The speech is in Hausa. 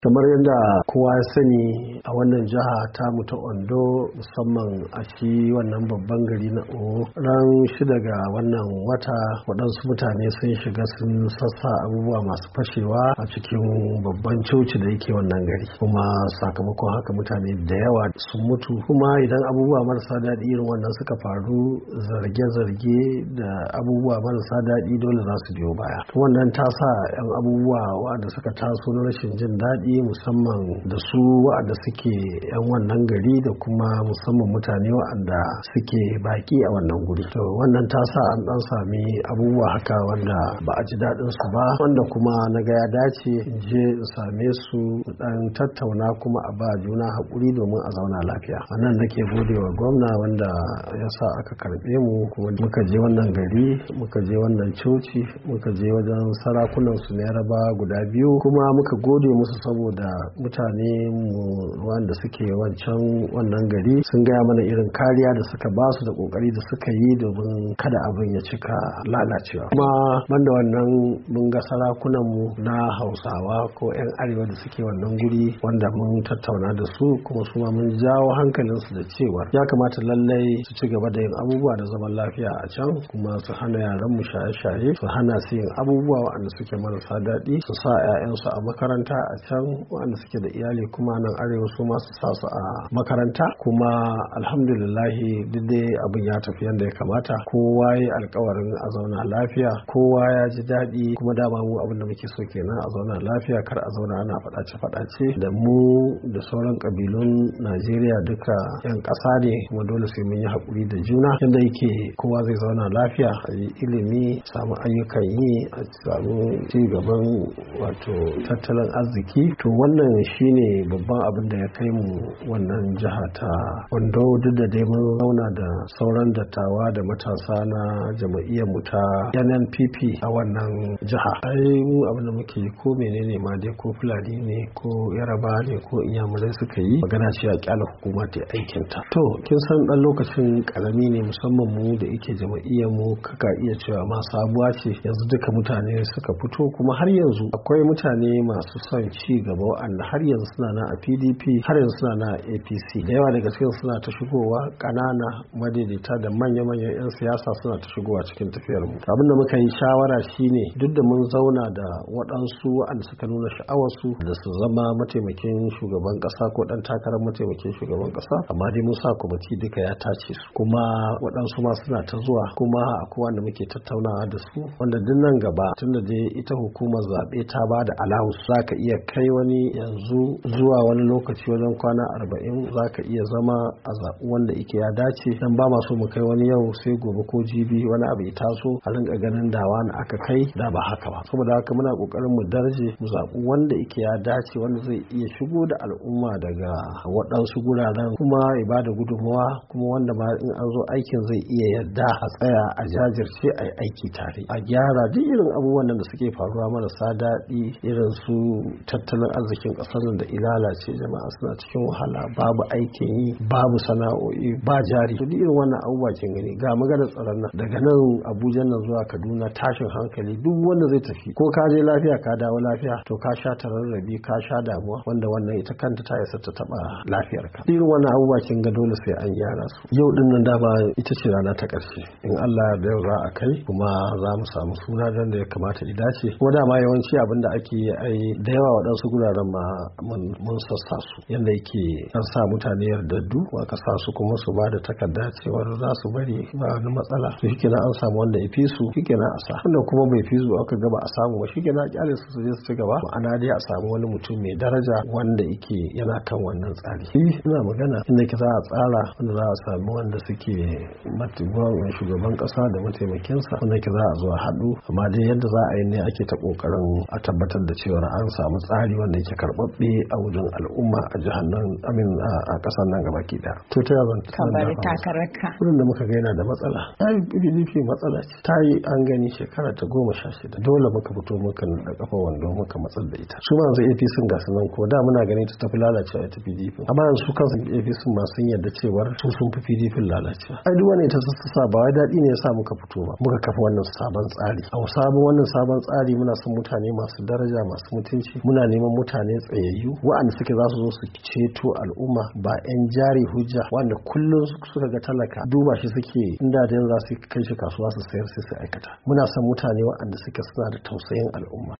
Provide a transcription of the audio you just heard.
Kamar yadda kowa ya sani a wannan jiha ta ta Ondo, musamman a shi wannan babban gari na Owo, ran 6 ga wannan wata waɗansu mutane sun shiga sun sassa abubuwa masu fashewa a cikin babban coci da yake wannan gari, kuma sakamakon haka mutane da yawa sun mutu. Kuma idan abubuwa marasa daɗi irin wannan suka faru, zarge-zarge da abubuwa marasa daɗi dole za su biyo baya. Wannan ta sa 'yan abubuwa waɗanda suka taso na rashin jin daɗi, musamman da su waɗanda suke 'yan wannan gari da kuma musamman mutane waɗanda suke baki a wannan guri. To wannan ta sa an ɗan sami abubuwa haka wanda ba a ji daɗin su ba, wanda kuma na ga ya dace in je in same su ɗan tattauna kuma a ba juna haƙuri domin a zauna lafiya. A nan nake gode wa gwamna wanda ya sa aka karɓe mu, kuma muka je wannan gari, muka je wannan coci, muka je wajen sarakunan su na Yaraba guda biyu, kuma muka gode musu saboda mutane mu wanda suke wannan gari sun gaya mana irin kariya da suka ba su da kokari da suka yi domin kada abin ya cika lalacewa. Kuma banda wannan mun ga sarakunan mu na Hausawa ko 'yan arewa da suke wannan guri wanda mun tattauna da su, kuma su ma mun jawo hankalinsu da cewa ya kamata lallai su ci gaba da yin abubuwa da zaman lafiya a can, kuma su hana yaran mu shaye-shaye, su hana su yin abubuwa waɗanda suke marasa daɗi, su sa 'ya'yansu a makaranta a can, waɗanda suke da iyali kuma nan arewa su ma su sa su a makaranta. Kuma alhamdulillahi duk dai abin ya tafi yadda ya kamata, kowa ya alkawarin a zauna lafiya, kowa ya ji daɗi, kuma dama mu abin da muke so kenan, a zauna lafiya, kar a zauna ana faɗace-faɗace. Da mu da sauran ƙabilun Najeriya duka 'yan ƙasa ne, kuma dole sai mun yi haƙuri da juna yadda yake kowa zai zauna lafiya, a yi ilimi, samu ayyukan yi, a samu ci gaban wato tattalin arziki. To wannan shine babban abin da ya kai mu wannan jiha ta Ondo, duk da dai mun zauna da sauran dattawa da matasa na jama'iyyar mu ta NNPP a wannan jiha. Mu abin da muke ko menene ma dai, ko Fulani ne ko Yaraba ne ko Inyamurai suka yi, magana ce a kyala hukuma ta aikin ta. To kin san dan lokacin karami ne, musamman mu da yake jama'iyyar mu kaka iya cewa ma sabuwa ce, yanzu duka mutane suka fito, kuma har yanzu akwai mutane masu son ci gaba wa'anda har yanzu suna na a PDP, har yanzu suna na a APC. Da yawa daga cikin suna ta shigowa, ƙanana madaidaita da manya-manyan 'yan siyasa suna ta shigowa cikin tafiyar mu. Abin da muka yi shawara shine, duk da mun zauna da waɗansu waɗanda suka nuna sha'awarsu da su zama mataimakin shugaban ƙasa ko ɗan takarar mataimakin shugaban ƙasa, amma dai mun sa kwamiti duka ya tace su, kuma waɗansu ma suna ta zuwa, kuma akwai wanda muke tattaunawa da su, wanda duk nan gaba tunda dai ita hukumar zaɓe ta ba da alawus, za ka iya kai wani yanzu zuwa wani lokaci wajen kwana 40 za ka iya zama a zaɓi wanda ike ya dace. Dan ba maso mu kai wani yau sai gobe ko jibi wani abu ya taso a rinka ganin dawa na aka kai, da ba haka ba. Saboda haka muna kokarin mu darje mu zaɓi wanda ike ya dace, wanda zai iya shigo da al'umma daga waɗansu guraren, kuma ya ba da gudunmawa, kuma wanda ma in an zo aikin zai iya yadda a tsaya a jajirce a yi aiki tare, a gyara duk irin abubuwan da suke faruwa marasa daɗi, irin su tattalin arzikin ƙasar nan da ilalace, jama'a suna cikin wahala, babu aikin yi, babu sana'o'i, ba jari. To duk irin wannan abubuwa kin gani, ga maganar tsaron nan daga nan Abuja nan zuwa Kaduna, tashin hankali, duk wanda zai tafi ko ka je lafiya ka dawo lafiya, to ka sha tararrabi, ka sha damuwa, wanda wannan ita kanta ta isa ta taba lafiyarka. Irin wannan abubuwa kin ga dole sai an gyara su. Yau din nan dama ita ce rana ta ƙarshe, in Allah ya yarda za a kai, kuma za mu samu suna da ya kamata ya dace. Kuma dama yawanci abin da ake yi da yawa waɗansu guraren ma mun sassa su yadda yake an sa mutane yardaddu, aka sa su kuma su ba da takarda cewar za su bari, ba wani matsala. To shi kenan an samu wanda ya fi su, shi kenan a sa, wanda kuma bai fi su aka gaba a samu ba, shi kenan a kyale su je su ci gaba. Ma'ana dai a samu wani mutum mai daraja wanda yake yana kan wannan tsari. Ina magana inda ke za a tsara wanda za a samu wanda suke mataimakin shugaban ƙasa da mataimakinsa, wanda ke za a zo a haɗu, amma dai yadda za a yi ne ake ta ƙoƙarin a tabbatar da cewa an samu tsari wanda yake karɓaɓɓe a wajen al'umma a jihar nan, a ƙasar nan gaba ki ɗaya. To ta yaban kamar takararka wurin da muka ga yana da matsala, ta yi PDP matsala ce, ta yi an gani shekara ta 16, dole muka fito muka da kafa wando muka matsar da ita. Su ma yanzu APC ga su nan, ko da muna ganin ta tafi lalacewa ita PDP, amma yanzu su kansu APC ma sun yarda cewar su sun fi PDP lalacewa. Ai duk wani ta sassa ba wai daɗi ne ya sa muka fito ba, muka kafa wannan sabon tsari. A sabon wannan sabon tsari muna son mutane masu daraja, masu mutunci, muna neman mutane tsayayyu waɗanda suke za su zo su ceto al'umma, ba 'yan jari hujja wanda kullum suka ga talaka duba shi suke, inda da za su kai shi kasuwa su sayar sai su aikata. Muna son mutane waɗanda suke suna da tausayin al'umma.